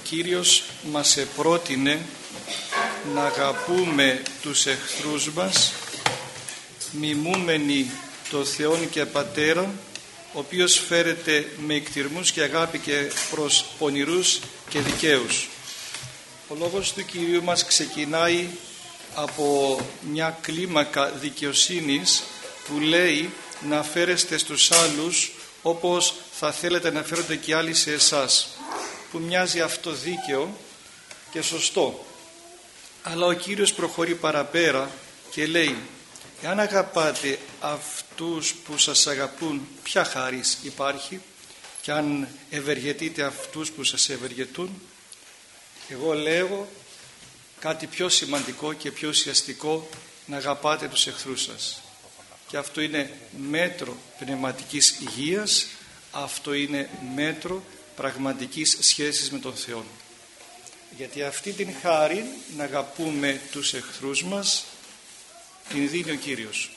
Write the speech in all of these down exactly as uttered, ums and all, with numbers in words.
Κύριος μας επρότεινε να αγαπούμε τους εχθρούς μας, μιμούμενοι το Θεόν και Πατέρα, ο οποίος φέρεται με εκτιρμούς και αγάπη και προς πονηρούς και δικαίους. Ο λόγος του Κυρίου μας ξεκινάει από μια κλίμακα δικαιοσύνης που λέει να φέρεστε στους άλλους όπως θα θέλετε να φέρονται και άλλοι σε εσάς, που μοιάζει αυτό δίκαιο και σωστό. Αλλά ο Κύριος προχωρεί παραπέρα και λέει: εάν αγαπάτε αυτούς που σας αγαπούν, ποια χάρις υπάρχει? Και αν ευεργετείτε αυτούς που σας ευεργετούν? Εγώ λέω κάτι πιο σημαντικό και πιο ουσιαστικό: να αγαπάτε τους εχθρούς σας. Και αυτό είναι μέτρο πνευματικής υγείας, αυτό είναι μέτρο πραγματικής σχέσης με τον Θεό. Γιατί αυτή την χάρη να αγαπούμε τους εχθρούς μας την δίνει ο Κύριος.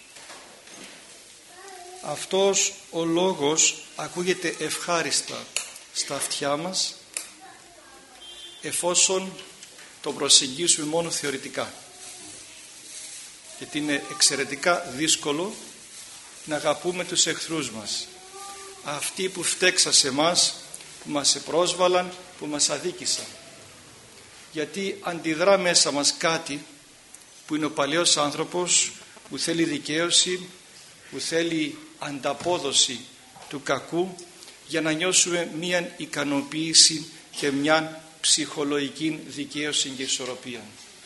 Αυτός ο λόγος ακούγεται ευχάριστα στα αυτιά μας εφόσον το προσεγγίσουμε μόνο θεωρητικά, γιατί είναι εξαιρετικά δύσκολο να αγαπούμε τους εχθρούς μας, αυτοί που φταίξαν σε μας, που μας επρόσβαλαν, που μας αδίκησαν. Γιατί αντιδρά μέσα μας κάτι που είναι ο παλαιός άνθρωπος, που θέλει δικαίωση, που θέλει ανταπόδοση του κακού για να νιώσουμε μία ικανοποίηση και μία ψυχολογική δικαίωση και ισορροπία.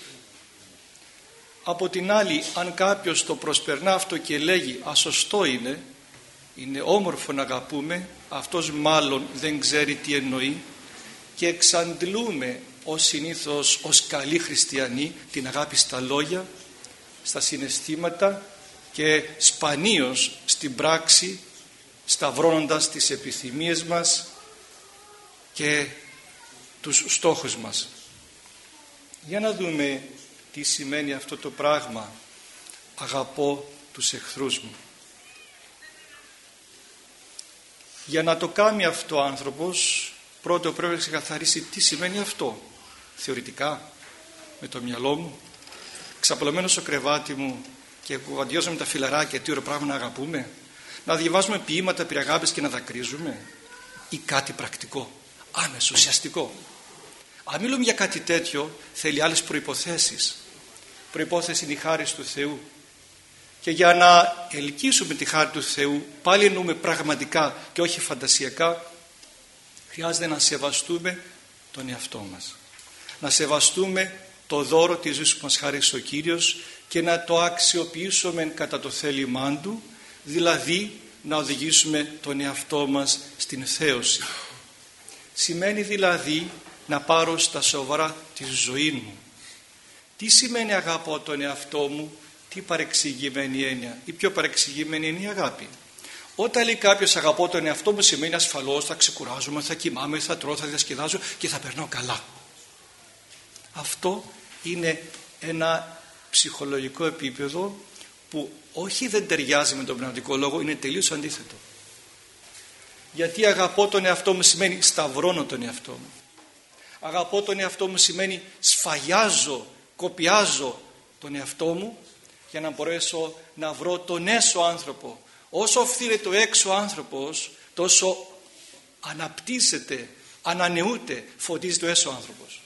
Από την άλλη, αν κάποιος το προσπερνά αυτό και λέγει ασωστό είναι, είναι όμορφο να αγαπούμε, αυτός μάλλον δεν ξέρει τι εννοεί, και εξαντλούμε ως συνήθως ως καλοί χριστιανοί την αγάπη στα λόγια, στα συναισθήματα και σπανίως στην πράξη, σταυρώνοντας τις επιθυμίες μας και τους στόχους μας. Για να δούμε τι σημαίνει αυτό το πράγμα, αγαπώ τους εχθρούς μου. Για να το κάνει αυτό ο άνθρωπος, πρώτο πρέπει να ξεκαθαρίσει τι σημαίνει αυτό. Θεωρητικά, με το μυαλό μου, ξαπλωμένος στο κρεβάτι μου και κουβαντιάζομαι τα φιλαράκια, τι ωραίο πράγμα να αγαπούμε, να διαβάζουμε ποίηματα περί αγάπης και να δακρύζουμε, ή κάτι πρακτικό, άμεσο, ουσιαστικό? Αν μιλούμε για κάτι τέτοιο, θέλει άλλες προϋποθέσεις. Προϋπόθεση είναι η χάρη του Θεού. Και για να ελκύσουμε τη χάρη του Θεού, πάλι εννοούμε πραγματικά και όχι φαντασιακά, χρειάζεται να σεβαστούμε τον εαυτό μας. Να σεβαστούμε το δώρο της ζωής που μας χάρισε ο Κύριος και να το αξιοποιήσουμε κατά το θέλημά Του, δηλαδή να οδηγήσουμε τον εαυτό μας στην θέωση. Σημαίνει δηλαδή να πάρω στα σοβαρά τη ζωή μου. Τι σημαίνει αγαπώ τον εαυτό μου? Τι παρεξηγημένη έννοια? Η πιο παρεξηγημένη είναι η αγάπη. Όταν λέει κάποιος αγαπώ τον εαυτό μου, σημαίνει ασφαλώς θα ξεκουράζομαι, θα κοιμάμαι, θα τρώω, θα διασκεδάζω και θα περνάω καλά. Αυτό είναι ένα ψυχολογικό επίπεδο που όχι δεν ταιριάζει με τον πνευματικό λόγο, είναι τελείως αντίθετο. Γιατί αγαπώ τον εαυτό μου σημαίνει σταυρώνω τον εαυτό μου. Αγαπώ τον εαυτό μου σημαίνει σφαγιάζω, κοπιάζω τον εαυτό μου για να μπορέσω να βρω τον έσω άνθρωπο. Όσο φθήρεται ο έξω άνθρωπος, τόσο αναπτύσσεται, ανανεούται, φωτίζει το έσω άνθρωπος.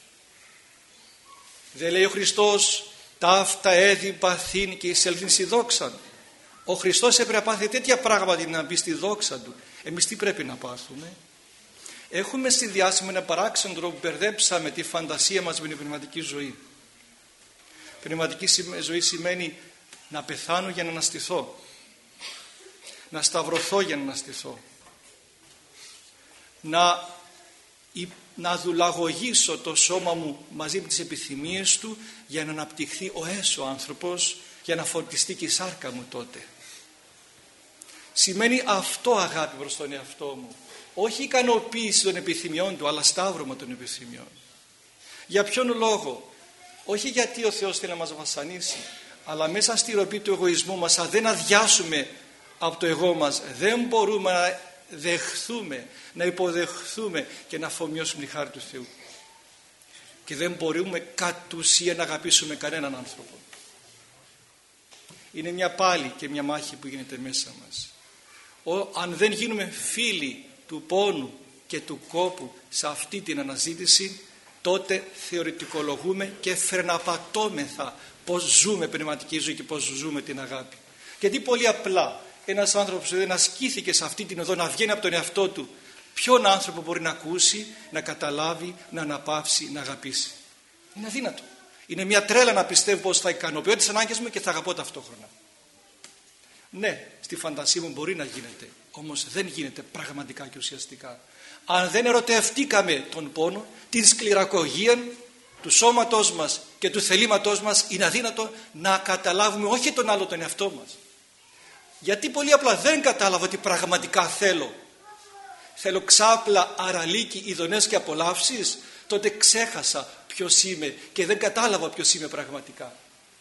Δεν λέει ο Χριστός ταύτα έδι παθήν και εισελθήν στη δόξα? Ο Χριστός έπρεπε να πάθει τέτοια πράγματα να μπει στη δόξα Του. Εμείς τι πρέπει να πάθουμε? Έχουμε συνδυάσει με ένα παράξενο τρόπο που μπερδέψαμε τη φαντασία μας με την πνευματική ζωή. Πνευματική ζωή σημαίνει να πεθάνω για να αναστηθώ, να σταυρωθώ για να αναστηθώ, να, να δουλαγωγήσω το σώμα μου μαζί με τις επιθυμίες του για να αναπτυχθεί ο έσω άνθρωπος, για να φορτιστεί και η σάρκα μου τότε. Σημαίνει αυτό αγάπη προς τον εαυτό μου, όχι ικανοποίηση των επιθυμιών του, αλλά σταύρωμα των επιθυμιών. Για ποιον λόγο? Όχι γιατί ο Θεός θέλει να μας βασανίσει, αλλά μέσα στη ροπή του εγωισμού μας, αν δεν αδειάσουμε από το εγώ μας, δεν μπορούμε να δεχθούμε, να υποδεχθούμε και να αφομοιώσουμε τη χάρη του Θεού. και δεν μπορούμε κατ' ουσία να αγαπήσουμε κανέναν άνθρωπο. Είναι μια πάλι και μια μάχη που γίνεται μέσα μας. Ο, αν δεν γίνουμε φίλοι του πόνου και του κόπου σε αυτή την αναζήτηση, τότε θεωρητικολογούμε και φρεναπατώμεθα πώς ζούμε πνευματική ζωή και πώς ζούμε την αγάπη. Γιατί πολύ απλά ένας άνθρωπος που δεν ασκήθηκε σε αυτή την οδό να βγαίνει από τον εαυτό του, ποιον άνθρωπο μπορεί να ακούσει, να καταλάβει, να αναπαύσει, να αγαπήσει? Είναι αδύνατο. Είναι μια τρέλα να πιστεύω πως θα ικανοποιώ τις ανάγκες μου και θα αγαπώ ταυτόχρονα. Ναι, στη φαντασία μου μπορεί να γίνεται, όμως δεν γίνεται πραγματικά και ουσιαστικά. Αν δεν ερωτευτήκαμε τον πόνο, την σκληρακωγία του σώματός μας και του θελήματός μας, είναι αδύνατο να καταλάβουμε όχι τον άλλο τον εαυτό μας. Γιατί πολύ απλά δεν κατάλαβα ότι πραγματικά θέλω. Θέλω ξάπλα, αραλίκι, ειδονές και απολαύσεις, τότε ξέχασα ποιος είμαι και δεν κατάλαβα ποιος είμαι πραγματικά.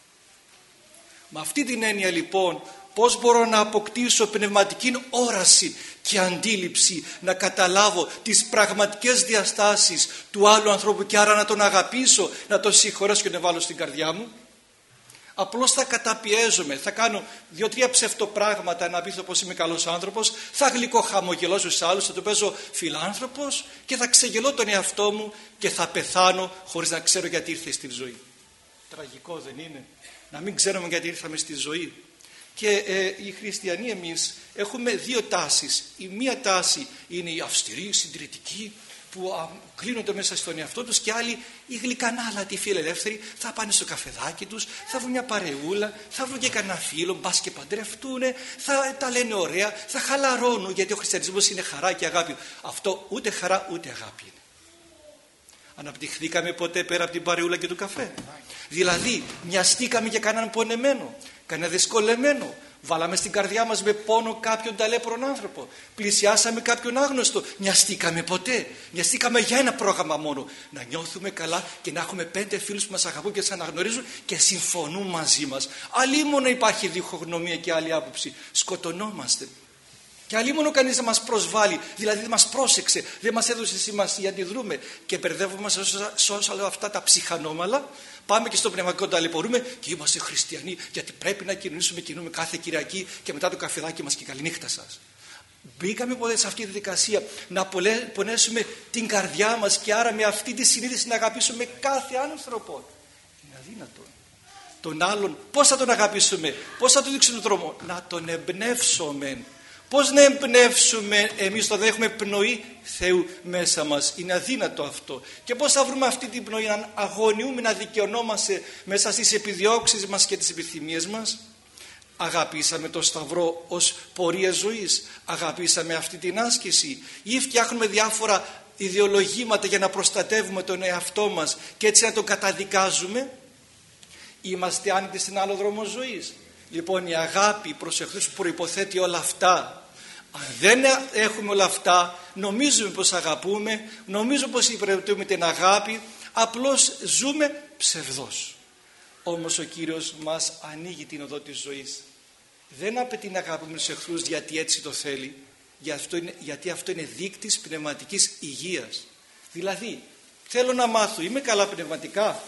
Με αυτή την έννοια λοιπόν, πώς μπορώ να αποκτήσω πνευματική όραση και αντίληψη, να καταλάβω τις πραγματικές διαστάσεις του άλλου ανθρώπου και άρα να τον αγαπήσω, να τον συγχωρέσω και να βάλω στην καρδιά μου? Απλώς θα καταπιέζομαι, θα κάνω δύο-τρία ψευτοπράγματα να πείθω πως είμαι καλός άνθρωπος, θα γλυκοχαμογελώσω στους άλλους, θα το παίζω φιλάνθρωπος και θα ξεγελώ τον εαυτό μου και θα πεθάνω χωρίς να ξέρω γιατί ήρθε στη ζωή. Τραγικό δεν είναι? Να μην ξέρουμε γιατί ήρθαμε στη ζωή. Και ε, οι χριστιανοί εμείς έχουμε δύο τάσεις. Η μία τάση είναι η αυστηρή, συντηρητική, που α, κλείνονται μέσα στον εαυτό τους, και άλλοι οι γλυκανάλατοι φιλελεύθεροι θα πάνε στο καφεδάκι τους, θα βρουν μια παρεούλα, θα βρουν και κανένα φίλο, μπας και παντρευτούνε, θα τα λένε ωραία, θα χαλαρώνουν, γιατί ο χριστιανισμός είναι χαρά και αγάπη. Αυτό ούτε χαρά ούτε αγάπη είναι. Αναπτυχθήκαμε ποτέ πέρα από την παρεούλα και του καφέ? Δηλαδή μοιαστήκαμε για κανέναν πονεμένο, κανένα δυσκολεμένο? Βάλαμε στην καρδιά μας με πόνο κάποιον ταλέπρον άνθρωπο? Πλησιάσαμε κάποιον άγνωστο? Μοιαστήκαμε ποτέ? Μοιαστήκαμε για ένα πρόγραμμα μόνο, να νιώθουμε καλά και να έχουμε πέντε φίλους που μας αγαπούν και μας αναγνωρίζουν και συμφωνούν μαζί μας. Αλλήμωνο υπάρχει διχογνωμία και άλλη άποψη, σκοτωνόμαστε. Και αλλήμωνο κανείς δεν μας προσβάλλει, δηλαδή δεν μας πρόσεξε, δεν μας έδωσε σημασία, αντιδρούμε και μπερδεύομαστε σε όλα αυτά τα ψυχανόμαλα. Πάμε και στο πνευματικό ταλαιπωρούμε και είμαστε χριστιανοί, γιατί πρέπει να κοινωνήσουμε, κοινούμε κάθε Κυριακή και μετά το καφεδάκι μας και καληνύχτα σας. Μπήκαμε ποτέ σε αυτή τη δικασία να πονέσουμε την καρδιά μας και άρα με αυτή τη συνείδηση να αγαπήσουμε κάθε άνθρωπο? Είναι αδύνατο. Τον άλλον πώς θα τον αγαπήσουμε, πώς θα του δείξουμε τον δρόμο? Να τον εμπνεύσουμε. Πώς να εμπνεύσουμε εμείς όταν έχουμε πνοή Θεού μέσα μας? Είναι αδύνατο αυτό. Και πώς θα βρούμε αυτή την πνοή? Να αγωνιούμε, να δικαιωνόμαστε μέσα στις επιδιώξεις μας και τις επιθυμίες μας? Αγαπήσαμε το Σταυρό ως πορεία ζωής? Αγαπήσαμε αυτή την άσκηση? Ή φτιάχνουμε διάφορα ιδεολογήματα για να προστατεύουμε τον εαυτό μας και έτσι να τον καταδικάζουμε? Είμαστε άνετοι στην άλλο δρόμο ζωής? Λοιπόν, η αγάπη προς εχθρούς προϋποθέτει όλα αυτά. Αν δεν έχουμε όλα αυτά, νομίζουμε πως αγαπούμε, νομίζουμε πως υπηρετούμε την αγάπη, απλώς ζούμε ψευδός. Όμως ο Κύριος μας ανοίγει την οδό της ζωής. Δεν απαιτεί να αγαπούμε τους εχθρούς γιατί έτσι το θέλει, γιατί αυτό είναι δείκτης πνευματικής υγείας. Δηλαδή, θέλω να μάθω, είμαι καλά πνευματικά,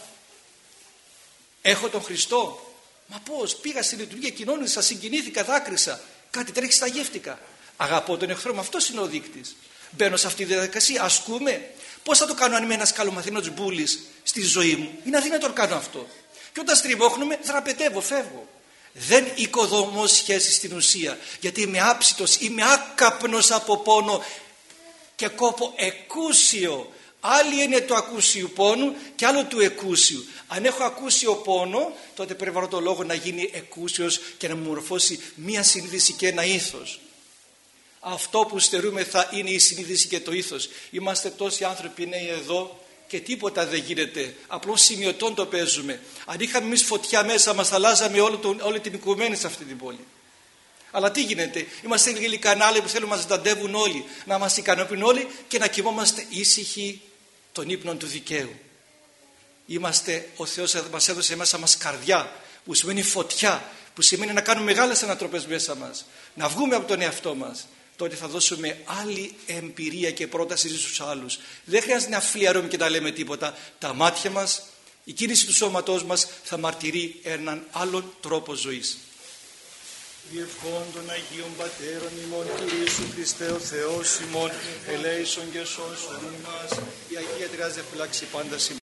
έχω τον Χριστό? Μα πώς? Πήγα στη λειτουργία, κοινώνησα, συγκινήθηκα, δάκρυσα, κάτι τρέχει, σταγεύτηκα. Αγαπώ τον εχθρό μου, αυτός είναι ο δείκτης. Μπαίνω σε αυτή τη διαδικασία, ασκούμε. Πώς θα το κάνω αν είμαι ένας καλομαθημένος μπούλης στη ζωή μου? Είναι αδύνατο να το κάνω αυτό. Και όταν στριμώχνουμε, δραπετεύω, φεύγω. Δεν οικοδομώ σχέσεις στην ουσία, γιατί είμαι άψητος, είμαι άκαπνος από πόνο και κόπο εκούσιο. Άλλη είναι το ακούσιου πόνου και άλλο του εκούσιου. Αν έχω ακούσιο πόνο, τότε πρέπει να το λόγο να γίνει εκούσιος και να μου μορφώσει μία συνείδηση και ένα ήθος. Αυτό που στερούμε θα είναι η συνείδηση και το ήθος. Είμαστε τόσοι άνθρωποι νέοι εδώ και τίποτα δεν γίνεται. Απλώς σημειωτών το παίζουμε. Αν είχαμε εμείς φωτιά μέσα μας, θα αλλάζαμε όλη, το, όλη την οικουμένη σε αυτή την πόλη. Αλλά τι γίνεται? Είμαστε λίγοι κανάλοι που θέλουν να μας ζηταντεύουν όλοι, να μας ικανοποιούν όλοι και να κοιμόμαστε ήσυχοι των ύπνων του δικαίου. Είμαστε, ο Θεός μας έδωσε μέσα μας καρδιά, που σημαίνει φωτιά, που σημαίνει να κάνουμε μεγάλες ανατροπές μέσα μας, να βγούμε από τον εαυτό μας, τότε θα δώσουμε άλλη εμπειρία και πρόταση στους άλλους. Δεν χρειάζεται να φλιαρούμε και να λέμε τίποτα. Τα μάτια μας, η κίνηση του σώματός μας θα μαρτυρεί έναν άλλον τρόπο ζωής. Διευχών των Αγίων Πατέρων ημών, Κύριε Ιησού Χριστέ ο Θεός ημών, ελέησον και σώσον ημάς. Η Αγία Τριά διαφυλάξει πάντα σήμερα.